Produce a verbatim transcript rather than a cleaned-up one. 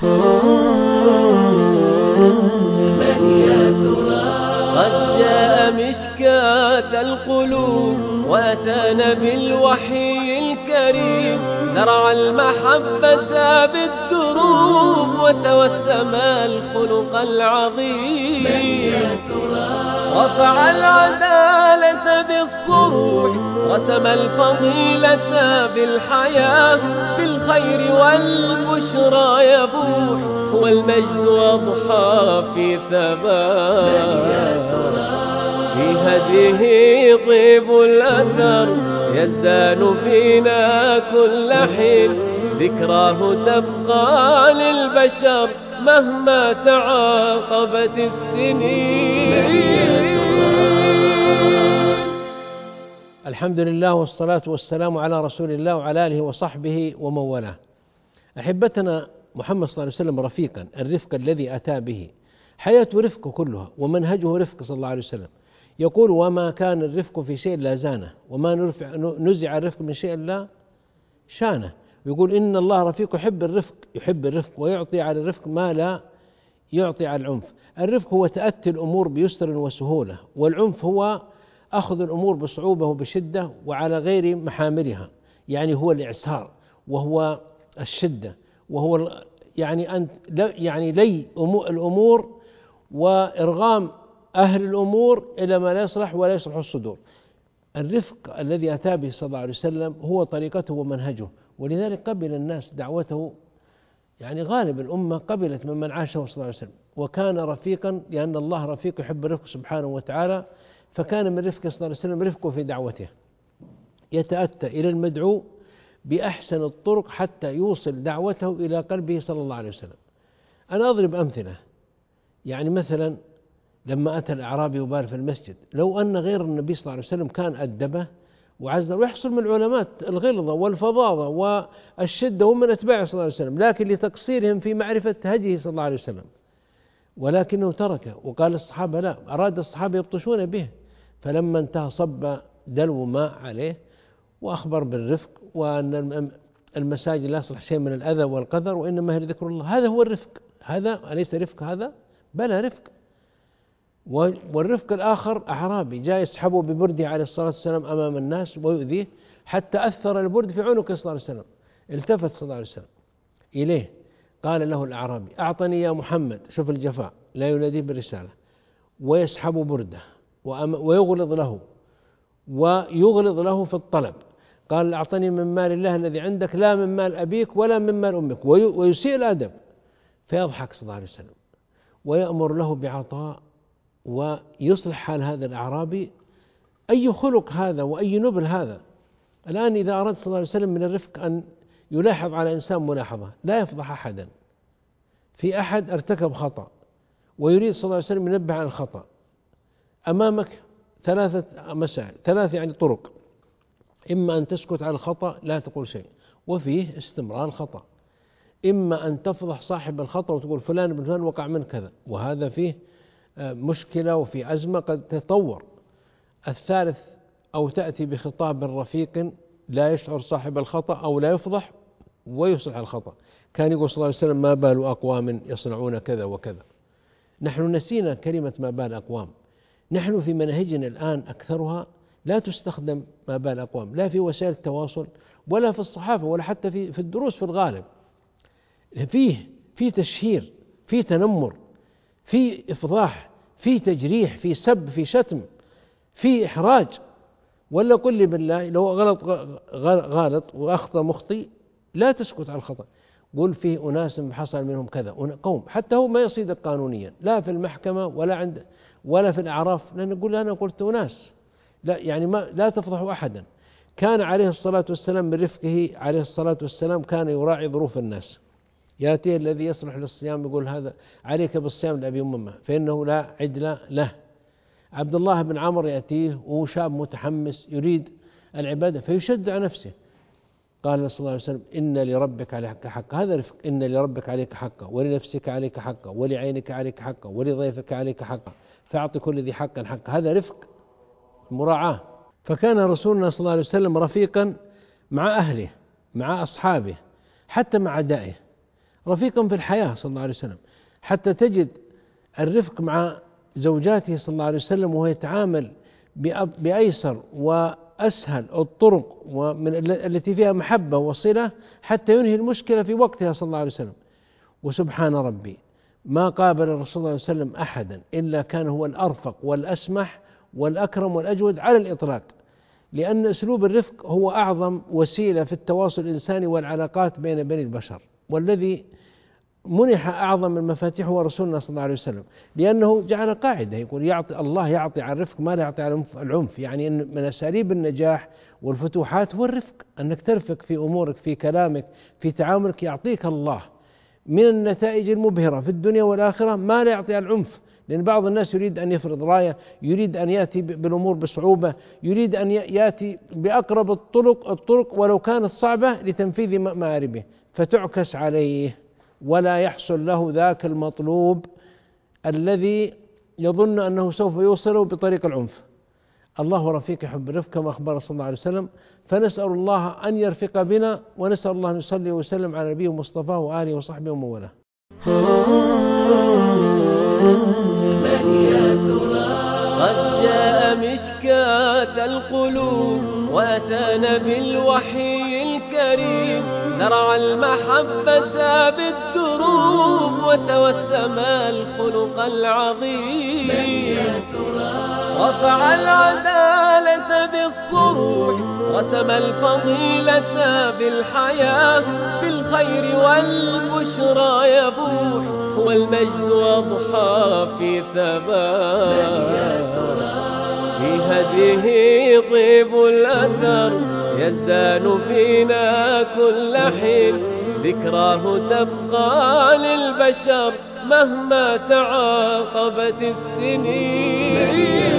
من يا ترى قد جاء مشكاة القلوب وأتانا بالوحي الكريم، زرع المحبة بالدروب وتوسم الخلق العظيم. من يا ترى رفع العدالة بالصروح، رسم الفضيلة بالحياة، بالخير والبشرى يبوح، هو المجد أضحى في ثبات. في هديه طيب الأثر يزدان فينا كل حين، ذكراه تبقى للبشر مهما تعاقبت السنين. الحمد لله والصلاة والسلام على رسول الله وعلى آله وصحبه ومن والاه. أحبتنا، محمد صلى الله عليه وسلم رفيقا، الرفق الذي أتى به حياته رفق كلها ومنهجه رفق صلى الله عليه وسلم. يقول: وما كان الرفق في شيء لا زانه، وما نزع الرفق من شيء لا شانه. يقول: إن الله رفيق يحب الرفق، يحب الرفق ويعطي على الرفق ما لا يعطي على العنف. الرفق هو تأتي الأمور بيسر وسهولة، والعنف هو أخذ الأمور بصعوبة وبشدة وعلى غير محاملها، يعني هو الإعسار وهو الشدة وهو يعني أن يعني لي الأمور وإرغام أهل الأمور إلى ما لا يصلح ولا يصلح الصدور. الرفق الذي أتى به صلى الله عليه وسلم هو طريقته ومنهجه، ولذلك قبل الناس دعوته، يعني غالب الأمة قبلت ممن عاشه صلى الله عليه وسلم، وكان رفيقا لأن الله رفيق يحب الرفق سبحانه وتعالى. فكان من رفقه صلى الله عليه وسلم رفقه في دعوته، يتأتى إلى المدعو بأحسن الطرق حتى يوصل دعوته إلى قلبه صلى الله عليه وسلم. أنا أضرب أمثلة، يعني مثلا لما أتى الأعرابي يبال في المسجد، لو أن غير النبي صلى الله عليه وسلم كان أدبه وعزه ويحصل من العلماء الغلظة والفظاظة والشدة هم من أتباعه صلى الله عليه وسلم، لكن لتقصيرهم في معرفة هديه صلى الله عليه وسلم، ولكنه تركه وقال الصحابة لا، أراد الصحابة يبطشون به، فلما انتهى صب دلو ماء عليه وأخبر بالرفق وأن المساجد لا يصلح شيء من الأذى والقذر وإنما هي ذكر الله. هذا هو الرفق، هذا أليس رفق؟ هذا بلى رفق. والرفق الآخر أعرابي جاء يسحبه ببرده عليه الصلاة والسلام أمام الناس ويؤذيه حتى أثر البرد في عنقه صلى الله عليه وسلم. التفت صلى الله عليه وسلم إليه قال له الأعرابي: أعطني يا محمد. شوف الجفاء، لا يناديه بالرسالة ويسحب برده ويغلظ له ويغلظ له في الطلب. قال: أعطني من مال الله الذي عندك لا من مال أبيك ولا من مال أمك، ويسيء الأدب. فيضحك صلى الله عليه وسلم ويأمر له بعطاء ويصلح حال هذا الأعرابي. أي خلق هذا وأي نبل هذا! الآن إذا أراد صلى الله عليه وسلم من الرفق أن يلاحظ على إنسان ملاحظة، لا يفضح أحدا. في أحد ارتكب خطأ ويريد صلى الله عليه وسلم ينبه عن الخطأ، أمامك ثلاثة مسائل، ثلاث يعني طرق: إما أن تسكت على الخطأ لا تقول شيء وفيه استمرار الخطأ، إما أن تفضح صاحب الخطأ وتقول فلان بن فلان وقع من كذا وهذا فيه مشكلة وفي أزمة قد تطور. الثالث: أو تأتي بخطاب رفيق لا يشعر صاحب الخطأ أو لا يفضح ويصلح الخطأ. كان يقول صلى الله عليه وسلم: ما بال أقوام يصنعون كذا وكذا. نحن نسينا كلمة ما بال أقوام. نحن في مناهجنا الآن أكثرها لا تستخدم ما بال أقوام، لا في وسائل التواصل ولا في الصحافة ولا حتى في في الدروس في الغالب. فيه في تشهير، في تنمر، في إفضاح، في تجريح، في سب، في شتم، في إحراج. ولا قل لي بالله لو غلط غلط وأخطأ مخطئ لا تسكت على الخطأ، قل فيه أناس حصل منهم كذا، قوم حتى هو ما يصيدك قانونيا لا في المحكمة ولا عند ولا في الأعراف، لأن نقول أنا قلت أناس، لا يعني ما لا تفضحوا أحدا. كان عليه الصلاة والسلام من رفقه عليه الصلاة والسلام كان يراعي ظروف الناس. يأتي الذي يصلح للصيام يقول: هذا عليك بالصيام لأبي أمه فإنه لا عدل له. عبد الله بن عمرو يأتيه وهو شاب متحمس يريد العبادة فيشد على نفسه، قال صلى الله عليه وسلم: إن لربك عليك حقا. هذا رفق: إن لربك عليك حقا ولنفسك عليك حقا ولعينك عليك حقا ولضيفك عليك حقا فأعطي كل ذي حقا حقا. هذا رفق، مراعاة. فكان رسولنا صلى الله عليه وسلم رفيقا مع أهله، مع أصحابه، حتى مع أعدائه. رفيقا في الحياة صلى الله عليه وسلم، حتى تجد الرفق مع زوجاته صلى الله عليه وسلم وهو يتعامل بأيسر وأسهل الطرق ومن التي فيها محبة وصلة حتى ينهي المشكلة في وقتها صلى الله عليه وسلم. وسبحان ربي ما قابل الرسول صلى الله عليه وسلم أحدا إلا كان هو الأرفق والأسمح والأكرم والأجود على الإطلاق، لأن أسلوب الرفق هو أعظم وسيلة في التواصل الإنساني والعلاقات بين بني البشر، والذي منح أعظم المفاتيح هو رسولنا صلى الله عليه وسلم، لأنه جعل قاعدة يقول يعطي الله يعطي على الرفق ما لا يعطي على العنف، يعني أن من أساليب النجاح والفتوحات هو الرفق، أنك ترفق في أمورك في كلامك في تعاملك، يعطيك الله من النتائج المبهرة في الدنيا والآخرة ما لا يعطي على العنف. لأن بعض الناس يريد أن يفرض راية، يريد أن يأتي بالأمور بصعوبة، يريد أن يأتي بأقرب الطرق الطرق ولو كانت صعبة لتنفيذ مآربه، فتعكس عليه ولا يحصل له ذاك المطلوب الذي يظن أنه سوف يوصله بطريق العنف. الله رفيق يحب الرفق كما أخبر صلى الله عليه وسلم، فنسأل الله أن يرفق بنا، ونسأل الله أن يصلي ويسلم على نبيه مصطفى وآله وصحبه ومن والاه. من يا ترى قد جاء مشكاة القلوب وأتانا بالوحي الكريم، زرع المحبة بالدروب وتوسم الخلق العظيم. من يا ترى رفع العدالة بالصروح رسم الفضيلة بالحياة، بالخير والبشرى يبوح هو المجد أضحى في ثبات. في هديه طيب الأثر يزدان فينا كل حين، ذكراه تبقى للبشر مهما تعاقبت السنين.